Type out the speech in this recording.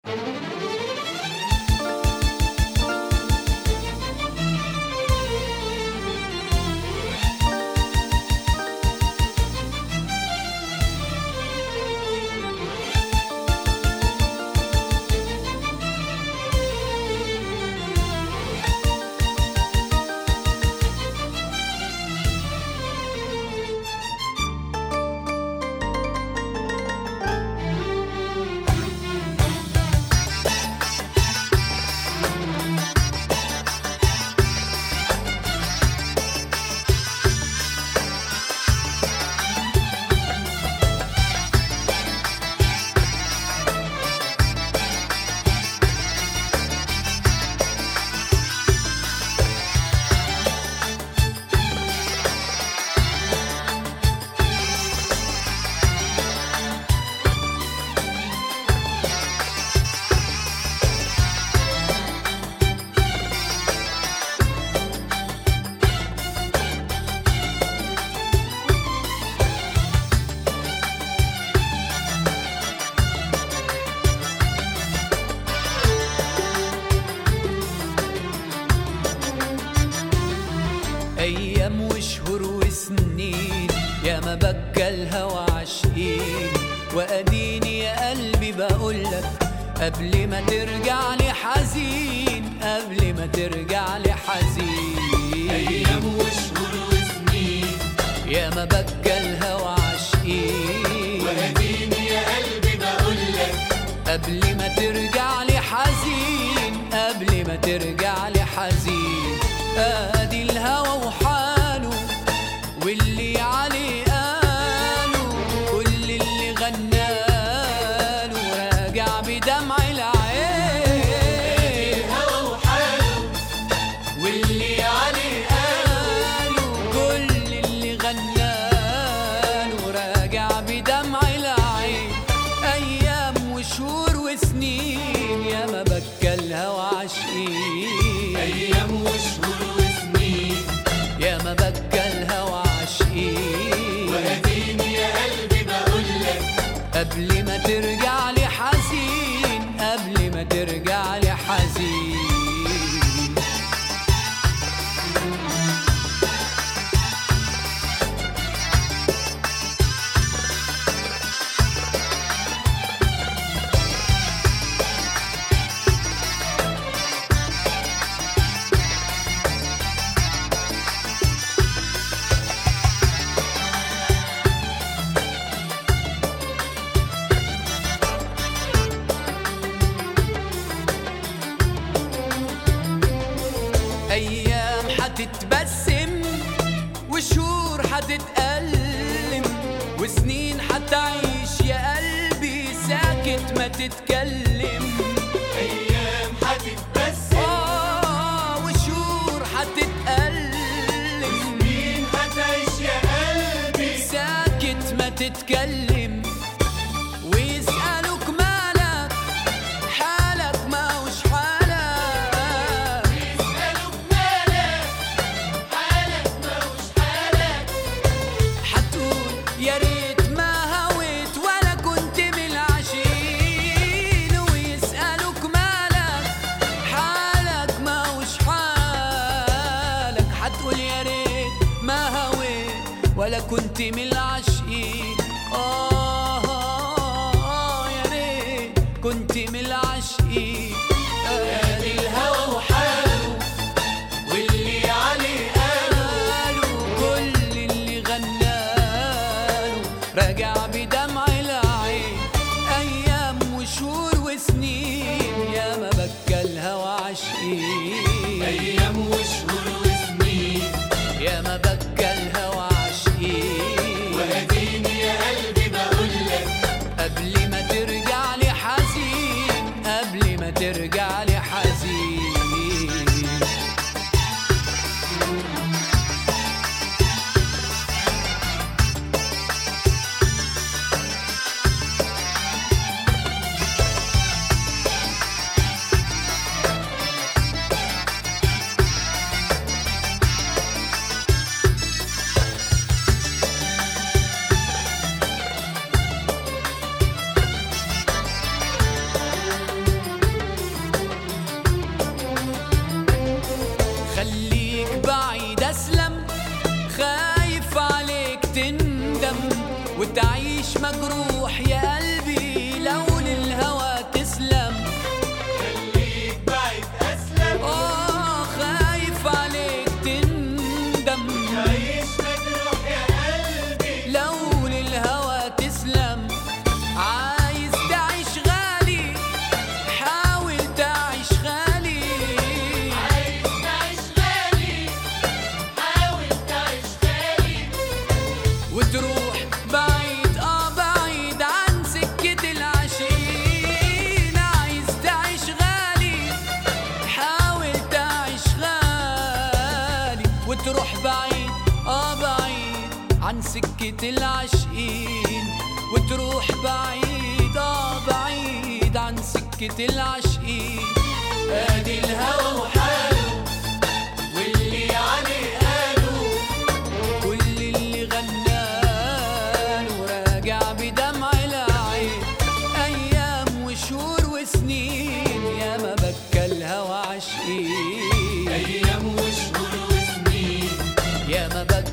أيام وشهور وسنين ياما بكى الهوى عاشقين، وأديني يا قلبي بقولك قبل ما ترجع لي حزين، قبل ما ترجع لي حزين. أيام وشهور وسنين ياما بكى الهوى عاشقين، وأديني يا قلبي بقولك قبل ما ترجع لي حزين، قبل ما ترجع لي حزين. ادي الهوى وحاله واللي عليه قاله، كل اللي غناله راجع بدمع العين. الهوى وحاله واللي عليه قاله، كل اللي غناله راجع بدمع العين. ايام وشهور وسنين ياما بكى الهوى عاشقين، أيام وشهور وسنين ياما بكى الهوى عاشقين، وأديني يا قلبي بقولك قبل ما ترجع لي حزين، قبل ما ترجع لي حزين. أيام حتتبسم وشهور حتتألم، وسنين حتعيش يا قلبي ساكت ما تتكلم. أيام حتتبسم وشهور حتتألم، سنين حتعيش يا قلبي ساكت ما تتكلم. ويسألوك مالك حالك ما هوش حالك، يسألوك مالك حالك ما هوش حالك، حتقول يا ريت ما هويت ولا كنت من العاشقين. ويسألوك مالك حالك ما هوش حالك، حتقول يا ريت ما هويت ولا كنت من العاشقين. يا ريت كنت من العاشقين. ادي الهوى وحاله واللي عليه قاله، كل اللي غناله راجع بدمع العين. أيام وشهور وسنين ياما بكى الهوى عاشقين، أيام وشهور وسنين ياما بكى الهوى عاشقين، وأديني يا قلبي بقولك قبل ما ترجع لي حزين، قبل ما ترجع وتروح بعيد بعيد عن سكة العاشقين، وتروح بعيد بعيد عن سكة العاشقين. ادي الهوى وحاله واللي عليه قاله، كل اللي غناله راجع بدمع العين، ايام وشهور وسنين يا ما بكى الهوى عاشقين، ايام وشهور وسنين يا ما بكى